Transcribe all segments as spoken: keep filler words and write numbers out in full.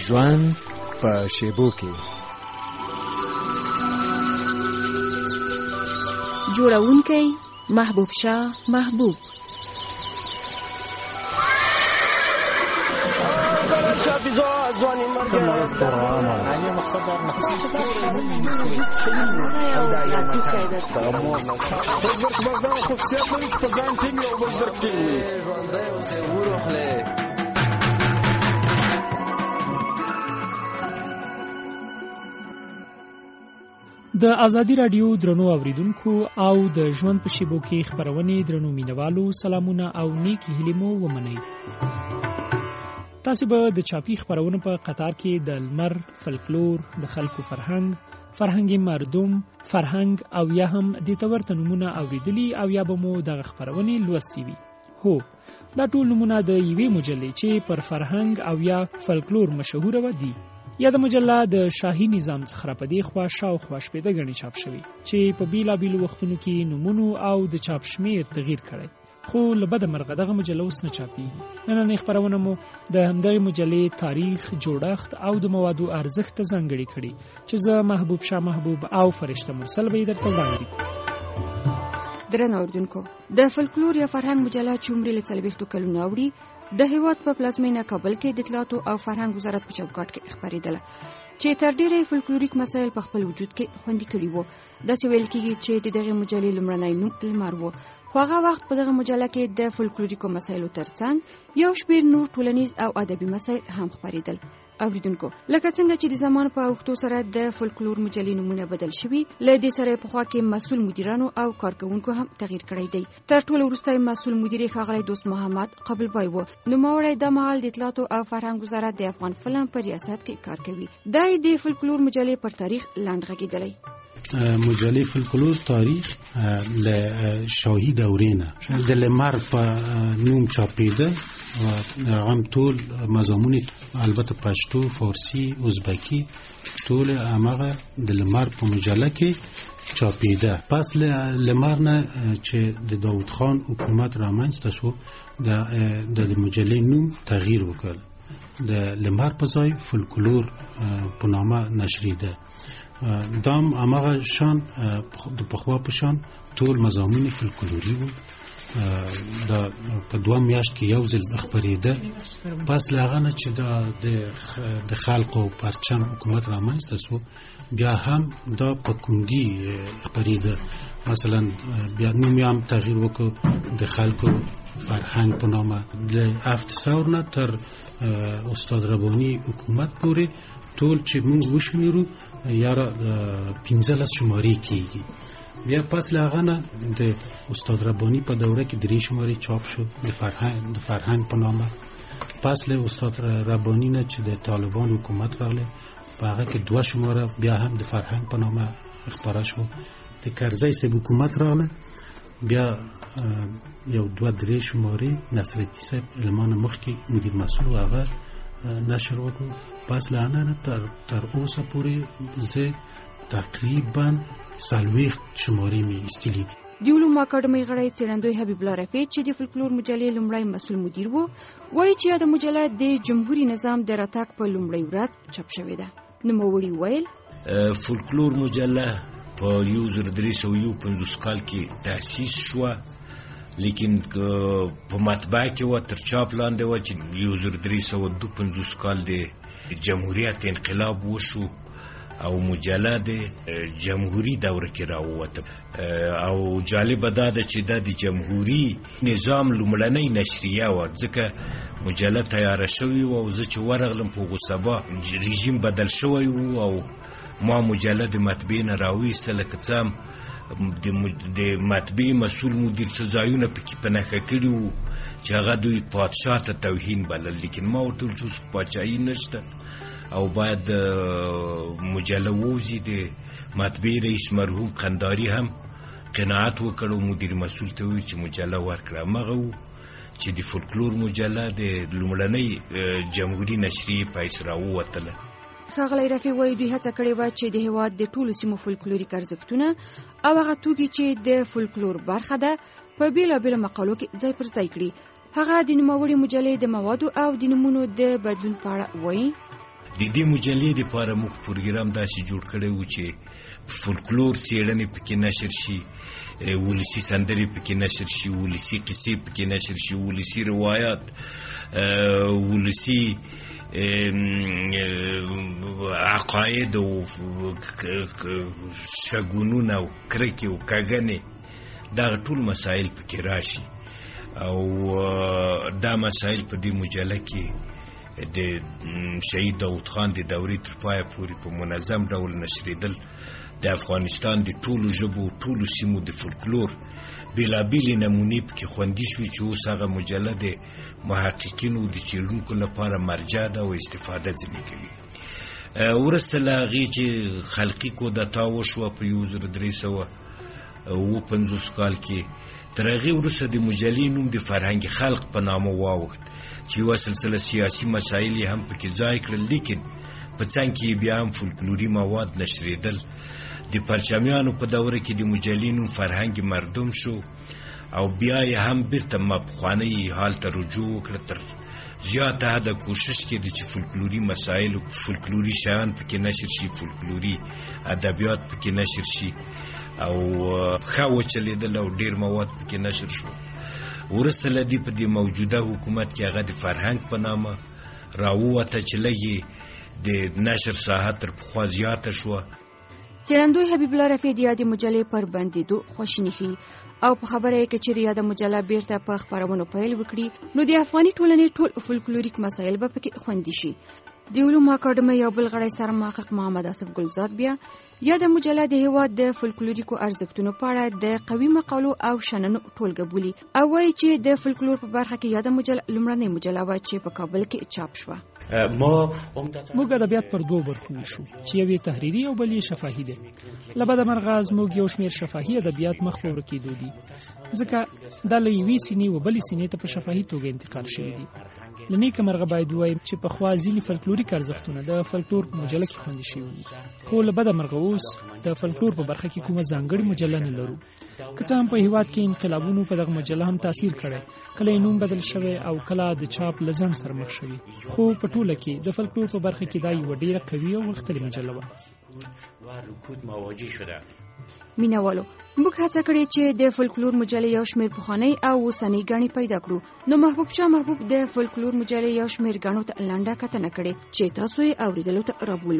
ژوند په شیبو کې. جوړونکی محبوب شاه محبوب. د ازادي رادیو درنو اوریدونکو او د ژوند په شیبو کې خبرونه درنو مینوالو سلامونه او نیکی هیلې مو ومنئ. تاسو به د چاپی خبرونه په قطار کې د لمر، فلکلور، د خلکو فرهنګ، فرهنګي مردم، فرهنګ او یا هم د تورته نمونه اوریدلی او یا به مو د خبرونه لوستي وي. هو دا ټول نمونه د یوې مجلې چې پر فرهنګ او یا فلکلور مشهوره و دي. یا د مجله د شاهي نظام څخه په دې خوا شاوخوا شپېته غني چاپ شوی چې په بیلابیلو وختونو کې نمونه او د چاپ شمیر تغییر کړی، خو له بده مرغه دغه مجله اوس نه چاپیږي. نننۍ خبرونه مو د همدغې مجلې تاریخ، جوړښت او د موادو ارزښت ځانګړي کړي چې زه محبوب شاه محبوب او فرشته مرسل به درته وړاندې. درنو اوریدونکو، د فلکلور یا فرهنګ مجله چې عمر له څلوېښتو کلونو اوړي د هیواد په پلازمینه کابل کې د اطلاعاتو او فرهنګ وزارت په چوکاټ کې خبرېدله چې تر ډیره فلکلوریک مسایل په خپل وجود کې خوندي کړي وو. داسې ویل کېږي چې د دغه مجلې لومړنی نوم لمر وو، خو هغه وخت په دغه مجله کې د فلکلوریکو مسایلو ترڅنګ یو شمېر نور ټولنیز او ادبي مسایل هم خبرېدل. اوریدونکو، لکه څنګه چې د زمان په اوښتو سره د فلکلور مجلې نمونه بدل شوي، له دې سره په خوا کې مسؤل مدیرانو او کارکونکو هم تغییر کړی دی. تر ټولو وروسته مسؤل مدیر ښاغلی دوست محمد قبلبای و. نوموړی د مهال د اطلاعاتو او فرهنګ وزارت د افغان فلم په ریاست کې کار کوي. دا د فلکلور مجلې پر تاریخ لاند غږېدلی. مجلې فلکلور تاریخ له شاهي دورې نه د لمر په نوم چاپېده و هغه ټول مضامون البته پښتو، فارسی، ازبکی ټول هغه د لمر په مجله کې چاپېده. پس له لمر نه چې د داوود خان حکومت رامنځته شو د د مجلې نوم تغییر وکړ، د لمر په ځای فلکلور په نامه نشریده. دام هغه شان د پخوا په شان ټول مضامون فلکلوري وو. دا په دوه میاشت کې یو ځل خبرېده. پس له هغه نه چې د خلکو پرچم حکومت رامنځته شو، بیا هم دا په کندي خبرېده. مثلا بیا نوم یې هم تغییر وکړ، د خلکو فرهنګ په نامه. د هفت سور نه تر استاد رباني حکومت پورې ټول چې موږ وشمیرو یاره پنځلس شمارې کېږي. بیا پس له هغه نه د استاد رباني په دوره کې درې شمارې چاپ شو د فرهنګ د فرهنګ په نامه. پس له استاد رباني نه چې د طالبان حکومت راغله په هغه کې دوه شماره بیا هم د فرهنګ په نامه خبره شو. د کرزی صاحب حکومت راغله بیا یو دوه درې شمارې نصرالدین صاحب علمان مخکې مدیر مسئول هغه نشر وکړ. پس له هغه نه تر تر اوسه پورې زه تقریبا څلوېښت شمارې مې ایستلي دي. د علومو اکاډمۍ غړی څېړندوی حبیب الله رفیع چې د فلکلور مجلې لومړی مسؤل مدیر وو، وایي چې دا مجله د جمهوري نظام د راتګ په لومړۍ ورځ چاپ شوې ده. نوموړي ویل فلکلور مجله په یو زر درې سوه یو پنځوس کال کې تأسیس شوه، لیکن په مطبعه کې و تر چاپ لاندې و چې یو زر درې سوه دوه پنځوس کال د جمهوریت انقلاب وشو او مجله د جمهوری دوره کې راووته. او جالب دا ده چې دا د جمهوری نظام لومړنۍ نشریه و، ځکه مجله تیاره شوې و او زه چې ورغلم په غصبا رژیم بدل شوی و او ما مجله د مطبعې نه راویستله. که څه هم د مطبعې مسؤل مدیر څه ځایونه پکې په نښه کړي وو چې هغه دوی پادشاه ته توهین بلل، لیکن ما ورته وویل چې اوس پاچاهي نشته او باید مجله ووځي. د مطبعې رئیس مرحوم قنداري هم قناعت وکړ او مدیر مسؤل ته وویل چې مجله ورکړه. همغه و چې د فلکلور مجله د لومړنۍ جمهوري نشریې په حیث راووتله. ښاغلی رفیع وایي دوی هڅه کړې وه چې د هېواد د ټولو سیمو فلکلوریک ارزښتونه او هغه توکي چې د فلکلور برخه ده په بیلابیلو مقالو کې ځای پر ځای کړي. هغه د نوموړې مجلې د موادو او د نومونو د بدلون په اړه وایي د دې مجلې لپاره موږ پروګرام داسې جوړ کړی و چې فولکلور څېړنې پکې نشر شي، ولسی سندرې پکې نشر شي، ولسی قصې پکې نشر شي، ولسی روایات، ولسی عقاید او شګونونه او کرکې او کاګنې، دا ټول مسایل پکې راشي. او دا مسایل په دې مجله کې د شهید داود خان د دورې تر پایه پورې په منظم ډول نشریدل. د افغانستان د ټولو ژبو او ټولو سیمو د فولکلور بېلابېلې نمونې پکې خوندي شوې چې اوس هغه مجله د محققینو د څېړونکو لپاره مرجع ده او استفاده ځینې کوي. وروسته له هغې چې خلقي کودتا وشوه په یو زر درې سوه اوه پنځوس کال کې، تر هغې وروسته د مجلې نوم د فرهنګ خلق په نامه واوښت چې یوه سلسله سیاسي مسایل یې هم پکې ځای کړل، لیکن په څنګ کې بیا هم فولکلوري مواد نشریدل. د پرچمیانو په دوره کې د مجلې نوم فرهنګ مردم شو او بیا یې هم بیرته ما پخوانۍ حال ته رجوع وکړه. تر زیاته حده کوشش کېده چې فولکلوري مسایل او فولکلوري شیان پکې نشر شي، فولکلوري ادبیات پکې نشر شي او ښه وچلېدل او ډېر مواد پکې نشر شو. وروسته له دې په دې موجوده حکومت کې هغه د فرهنګ په نامه راووته چې لږې د نشر ساحه تر پخوا زیاته شوه. څېړندوی حبیب الله رفیع د یادې مجلې پر بندېدو خواشیني ښیي او په خبره یې که چېرې یاده مجله بیرته په خپرونو پیل وکړي نو د افغاني ټولنې ټول فولکلوریک مسایل به پکې خوندي شي. د علومو اکاډمۍ یو بل غړی سرمحقق محمد آصف ګلزاد بیا یاده مجله د هېواد د فولکلوریکو ارزښتونو په اړه د قوي مقالو او شننو ټولګه بولي او وایي چې د فولکلور په برخه کې یاده مجله لومړنۍ مجله وه چې په کابل کې چاپ شوه. موږ ادبیات پر دوه برخو ویشو چې یو یې تحریري او بل یې شفاهي دی. له بده مرغه زموږ یو شمېر شفاهي ادبیات مخ په ورکېدو دي، ځکه دا له یوې سینې و بلې سینې ته په شفاهي توګه انتقال شوي دي. له نیکه مرغه باید ووایم چې پخوا ځینې فولکلوریک ارزښتونه د فولکلور په مجله کې خوندي شوي دي، خو له بده مرغه اوس د فولکلور په برخه کې کومه ځانګړې مجله نه لرو. که څه هم په هېواد کې انقلابونو په دغه مجله هم تاثیر کړی، کله یې نوم بدل شوی او کله د چاپ له ځنډ سره مخ شوي، خو په ټوله کې د فولکلور په برخه کې دا یوه ډېره قوي او غښتلې مجله وه. مینوالو، موږ هڅه کړې چې د فولکلور مجلې یو شمېر پخوانۍ او اوسنۍ ګڼې پیدا کړو، نو محبوب شاه محبوب د فولکلور مجلې یو شمېر ګڼو ته لنډه کتنه کړې چې تاسو یې اورېدلو ته رابولو.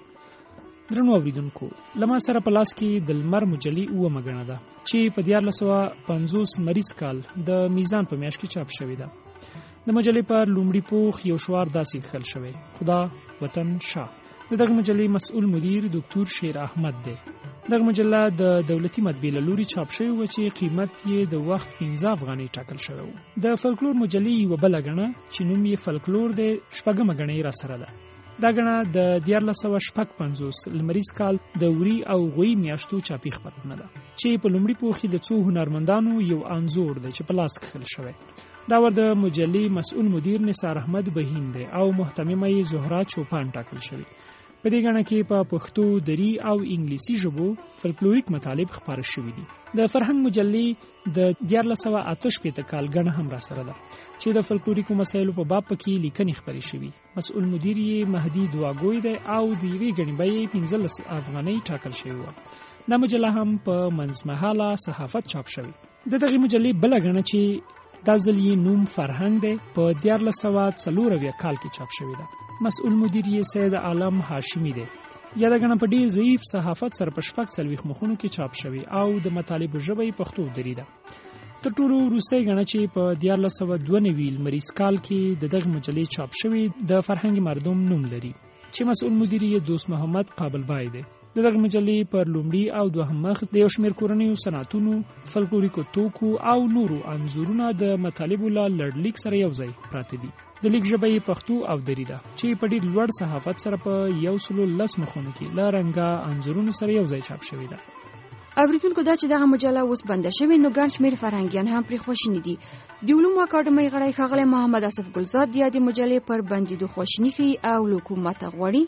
درنو اوریدونکو، له ما سره په لاس کې د لمر مجلې اوومه ګڼه ده چې په دیارلس سوه پنځوس لمریز کال د میزان په میاشت کې چاپ شوې ده. د مجلې پر لومړي پوښ یو شعار داسې کښل شوی: خدا وطن شاه. د دغه مجلې مسؤل مدیر ډاکټر شیر احمد دی. دغه مجله د دولتي مطبعې له لوري چاپ شوې وه چې قیمت یې د وخت پنځه افغانۍ ټاکل شوی و. د فولکلور مجلې یوه بله ګڼه چې نوم یې فولکلور دی شپږمه ګڼه یې راسره ده. دا ګڼه د دیارلس سوه شپږ پنځوس لمریز کال د وری او غوی میاشتو چاپي خپرونه ده چې په لومړي پوښ کې د څو هنرمندانو یو انځور دی چې په لاس کښل شوی. دا ور د مجلې مسؤل مدیر نثار احمد بهین دی او محتممه یې زهرا چوپان ټاکل شوی. په دې ګڼه کې په پښتو، دری او انګلیسي ژبو فولکلوریک مطالب خپاره شوي دي. د فرهنګ مجلې د دیارلس سوه اته شپېته کال ګڼه هم راسره ده چې د فولکلوریکو مسایلو په باب پکې لیکنې خپرې شوي. مسؤل مدیر یې مهدي دواګوی دی او د یوې ګڼې بیې یې پنځلس افغانۍ ټاکل شوې وه. دا مجله هم په منځمهاله صحافت چاپ شوې. د دغې مجلې بله ګڼه چې دا ځل یې نوم فرهنګ دی په دیارلس سوه څلور اویا کال کې چاپ شوې ده. مسؤل مدیر یې سید عالم هاشمي دی. یاده ګڼه په ډېر ضعیف صحافت سره په شپږ څلوېښت مخونو کې چاپ شوې او د مطالبو ژبه یې پښتو دري ده. تر ټولو وروستۍ ګڼه چې په دیارلس سوه دوه نوي لمریز کال کې د دغې مجلې چاپ شوې د فرهنګ مردم نوم لري چې مسؤل مدیر یې دوست محمد قابلبای دی. د دغه مجلې پر لومړي او دوهم مخ د یو شمېر کورنیو صنعتونو، فولکلوریکو توکو او نورو انځورونه د مطالبو له لړلیک سره یو ځای پراته دي. د لیک ژبه یې پښتو او دري ده چې په ډېر لوړ صحافت سره په یو سلو لس مخونو کې له رنګه انځورونو سره یو ځای چاپ شوې ده. اوریدونکو، دا چې دغه مجله اوس بنده شوې نو ګڼ شمېر فرهنګیان هم پرې خواشیني دي. د علومو اکاډمۍ غړی ښاغلی محمد آصف ګلزاد د یادې مجلې پر بندېدو خواشیني ښیي او له حکومته غواړي: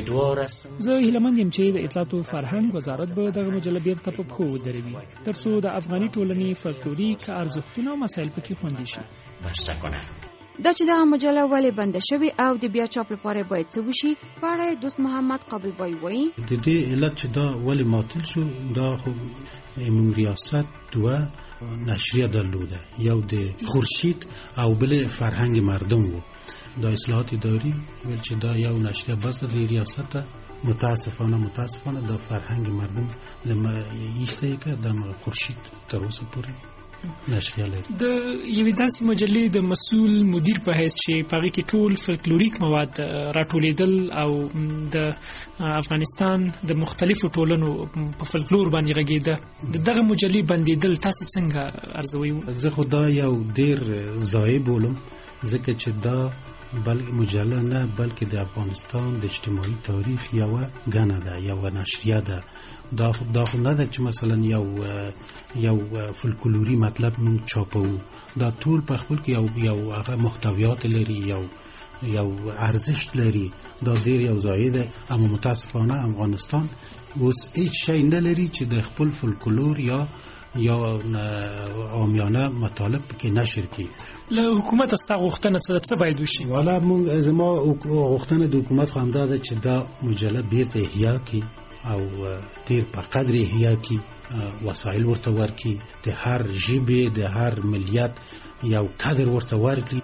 زه هیله مند یم چې د اطلاعاتو فرهنګ وزارت به دغه مجله بیرته په پښو ودروي تر څو د افغاني ټولنې فولکلوریک ارزښتونه او مسایل پکې خوندي شي. دا چې دا مجله ولې بنده شوې او د بیا چاپ لپاره باید څه وشي په اړه دوست محمد قابل بای وایي د دې علت چې دا ولې معطل شو دا خو موږ ریاست دوه نشریه درلوده یو د خورشید او بل فرهنگ مردم وو دا اصلاحات اداری ول چې دا یو نشریه بس د ریاست متاسفانه متاسفانه د فرهنگ مردم لما یشته کې د خورشید تر اوسه پورې نشریه لري د یوې داسې مجلې د مسؤل مدیر په حیث چې په هغې کې ټول فلکلوریک مواد راټولېدل او د افغانستان د مختلفو ټولنو په فلکلور باندې غږېده د دغه مجلې بندېدل تاسې څنګه ارزوئ؟ زه خو دا یو ډېر ضایع بولم ځکه چې دا بلکې مجله نه بلکې د افغانستان د اجتماعي تاریخ یو غنه ده یو نشریه ده دا دا خو نه ده چې مثلا یو یو فلکلوري مطلب مونږ چاپو دا ټول په خپل کې یو یو هغه محتویات لري یو یو ارزښت لري دا ډیر یو ځای ده اما متاسفانه افغانستان اوس هیڅ شی نه لري چې د خپل فلکلور یا یا عامیانه مطالب کې نشر کی له حکومت څخه غوښتنه څه باید وشي؟ والا مونږ زما غوښتنه د حکومت خامدا ده چې دا مجله بیرته احیا کی او تیر په قدر احیا کی وسایل ورته ورکی د هر ژبه د هر ملیت یو قدر ورته ورکی.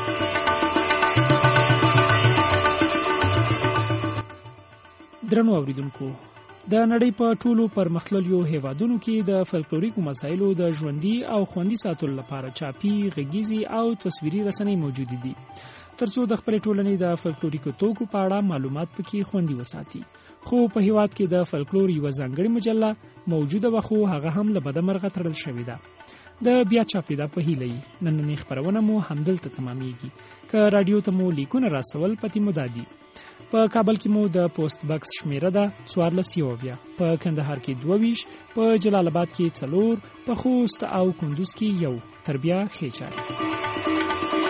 درنو اوریدونکو د نړۍ په ټولو پرمختللو هیوادونو کې د فلکلوریکو مسایلو د ژوندۍ او خوندي ساتلو لپاره چاپي، غږیزي او تصویري رسنۍ موجود دي ترڅو د خپل ټولنې د فلکلوریکو توکو په اړه معلومات پکې خوندي وساتي. خو په هیواد کې د فلکلور یو ځانګړی مجله موجوده و خو هغه هم له بدمرغه تړل شوې ده. د بیا چاپېدا په هیله نننۍ خپرونه مو همدلته تمامېږي. که رادیو ته مو لیکونه راسول پتی مو دادي. په کابل کې مو د پوسټ باکس شمیره ده څوارلس یو اویا، په کندهار کې دوه ویشت، په جلال آباد کې څلور، په خوست او کندوز کې یو. تر بیا ښې چارې.